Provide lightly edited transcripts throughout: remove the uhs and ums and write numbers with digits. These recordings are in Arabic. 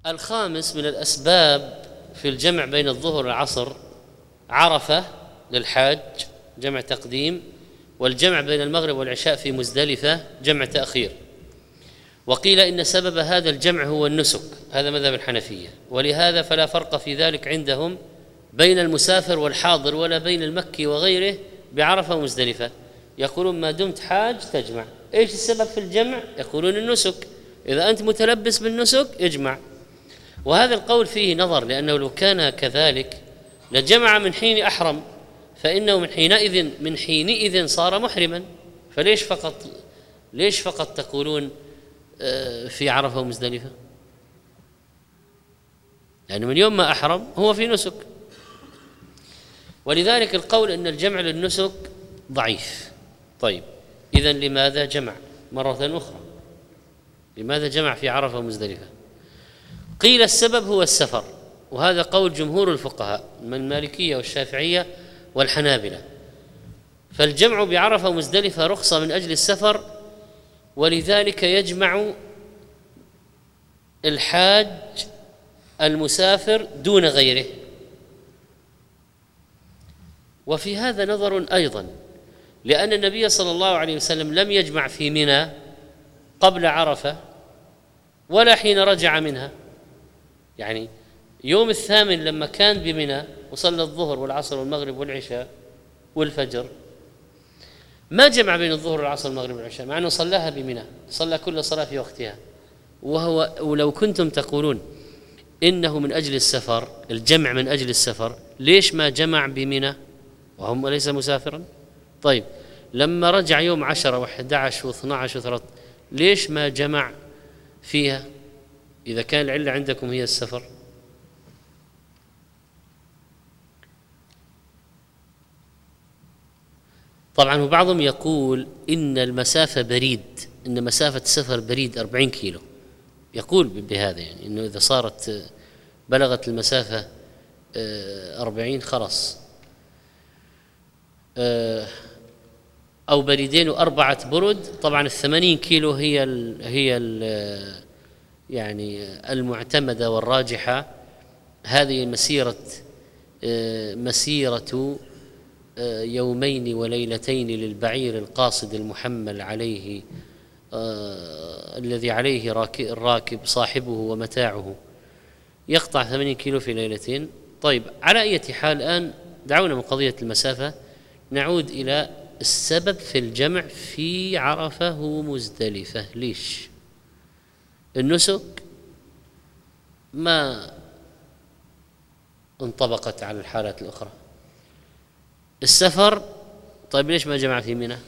الخامس من الأسباب في الجمع بين الظهر والعصر عرفة للحاج جمع تقديم، والجمع بين المغرب والعشاء في مزدلفة جمع تأخير. وقيل إن سبب هذا الجمع هو النسك، هذا مذهب الحنفية، ولهذا فلا فرق في ذلك عندهم بين المسافر والحاضر ولا بين المكي وغيره بعرفة ومزدلفة. يقولون ما دمت حاج تجمع. إيش السبب في الجمع؟ يقولون النسك، إذا أنت متلبس بالنسك اجمع. وهذا القول فيه نظر، لأنه لو كان كذلك لجمع من حين أحرم، فإنه من حينئذ صار محرما. ليش فقط تقولون في عرفة ومزدلفة؟ يعني من يوم ما أحرم هو في نسك. ولذلك القول أن الجمع للنسك ضعيف. طيب إذن لماذا جمع مرة أخرى؟ لماذا جمع في عرفة ومزدلفة؟ قيل السبب هو السفر، وهذا قول جمهور الفقهاء من المالكية والشافعية والحنابلة. فالجمع بعرفة ومزدلفة رخصة من أجل السفر، ولذلك يجمع الحاج المسافر دون غيره. وفي هذا نظر أيضا، لأن النبي صلى الله عليه وسلم لم يجمع في منى قبل عرفة ولا حين رجع منها. يعني يوم الثامن لما كان بمنى وصلى الظهر والعصر والمغرب والعشاء والفجر، ما جمع بين الظهر والعصر والمغرب والعشاء، مع أنه صلاها بمنى، صلى كل صلاة في وقتها. ولو كنتم تقولون إنه من أجل السفر، الجمع من أجل السفر، ليش ما جمع بمنى وهم ليس مسافرا؟ طيب لما رجع يوم 10 و11 و12 و13 ليش ما جمع فيها إذا كان العلة عندكم هي السفر؟ طبعا وبعضهم يقول إن المسافة بريد، إن مسافة السفر بريد 40 كيلو، يقول بهذا، يعني إنه إذا صارت بلغت المسافة 40 خلاص، أو بريدين و4 برد. طبعا 80 كيلو هي يعني المعتمدة والراجحة. هذه مسيرة يومين وليلتين للبعير القاصد المحمل عليه الذي عليه الراكب صاحبه ومتاعه، يقطع 80 كيلو في ليلتين. طيب على أي حال الآن دعونا من قضية المسافة، نعود إلى السبب في الجمع في عرفة ومزدلفة. ليش؟ النسك ما انطبقت على الحالات الأخرى. السفر، طيب ليش ما جمع في منى؟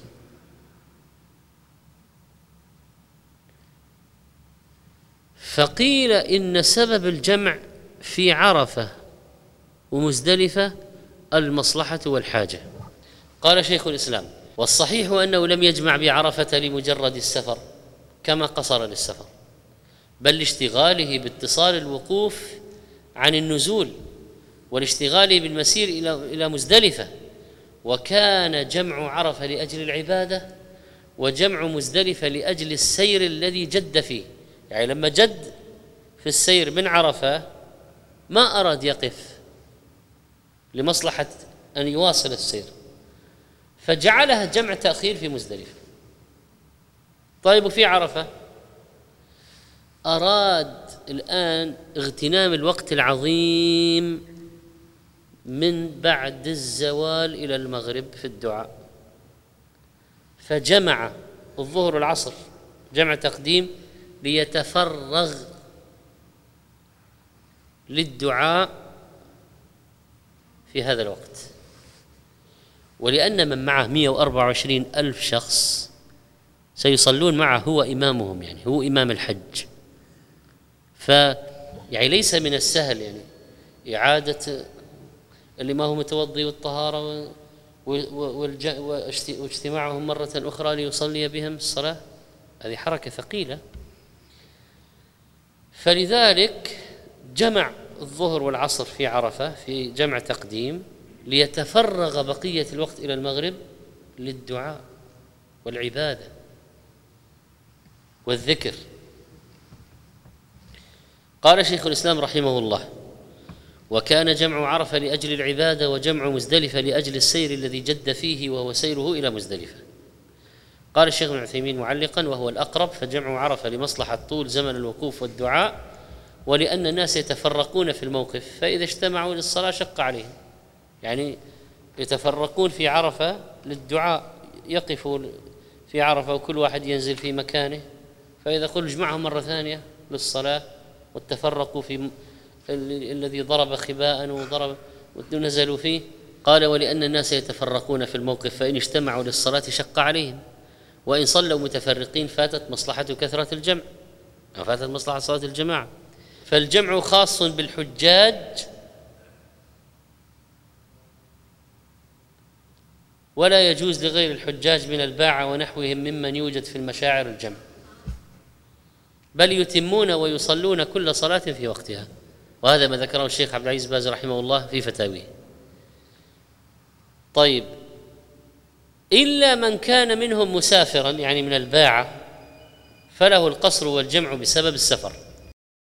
فقيل إن سبب الجمع في عرفة ومزدلفة المصلحة والحاجة. قال شيخ الإسلام: والصحيح أنه لم يجمع بعرفة لمجرد السفر كما قصر للسفر، بل لاشتغاله باتصال الوقوف عن النزول والاشتغال بالمسير إلى مزدلفة. وكان جمع عرفة لأجل العبادة، وجمع مزدلفة لأجل السير الذي جد فيه. يعني لما جد في السير من عرفة ما أراد يقف لمصلحة أن يواصل السير، فجعلها جمع تأخير في مزدلفة. طيب وفي عرفة أراد الآن اغتنام الوقت العظيم من بعد الزوال إلى المغرب في الدعاء، فجمع الظهر والعصر جمع تقديم ليتفرغ للدعاء في هذا الوقت. ولأن من معه 124 ألف شخص سيصلون معه، هو إمامهم، يعني هو إمام الحج. يعني ليس من السهل يعني إعادة اللي ما هو متوضي والطهارة واجتماعهم مرة أخرى ليصلي بهم الصلاة، هذه حركة ثقيلة. فلذلك جمع الظهر والعصر في عرفة في جمع تقديم ليتفرغ بقية الوقت إلى المغرب للدعاء والعبادة والذكر. قال شيخ الإسلام رحمه الله: وكان جمع عرفة لأجل العبادة، وجمع مزدلفة لأجل السير الذي جد فيه وهو سيره إلى مزدلفة. قال الشيخ ابن عثيمين معلقا: وهو الأقرب، فجمع عرفة لمصلحة طول زمن الوقوف والدعاء، ولأن الناس يتفرقون في الموقف، فإذا اجتمعوا للصلاة شق عليهم، يعني يتفرقون في عرفة للدعاء، يقفوا في عرفة وكل واحد ينزل في مكانه، فإذا قل اجمعهم مرة ثانية للصلاة وتفرقوا في الذي ضرب خباء وضرب ونزلوا فيه. قال: ولأن الناس يتفرقون في الموقف، فإن اجتمعوا للصلاة شق عليهم، وإن صلوا متفرقين فاتت مصلحة كثرة الجمع، أو فاتت مصلحة صلاة الجماعة. فالجمع خاص بالحجاج، ولا يجوز لغير الحجاج من الباعة ونحوهم ممن يوجد في المشاعر الجمع، بل يتمون ويصلون كل صلاة في وقتها. وهذا ما ذكره الشيخ عبد العزيز باز رحمه الله في فتاويه. طيب، إلا من كان منهم مسافرا، يعني من الباعة، فله القصر والجمع بسبب السفر،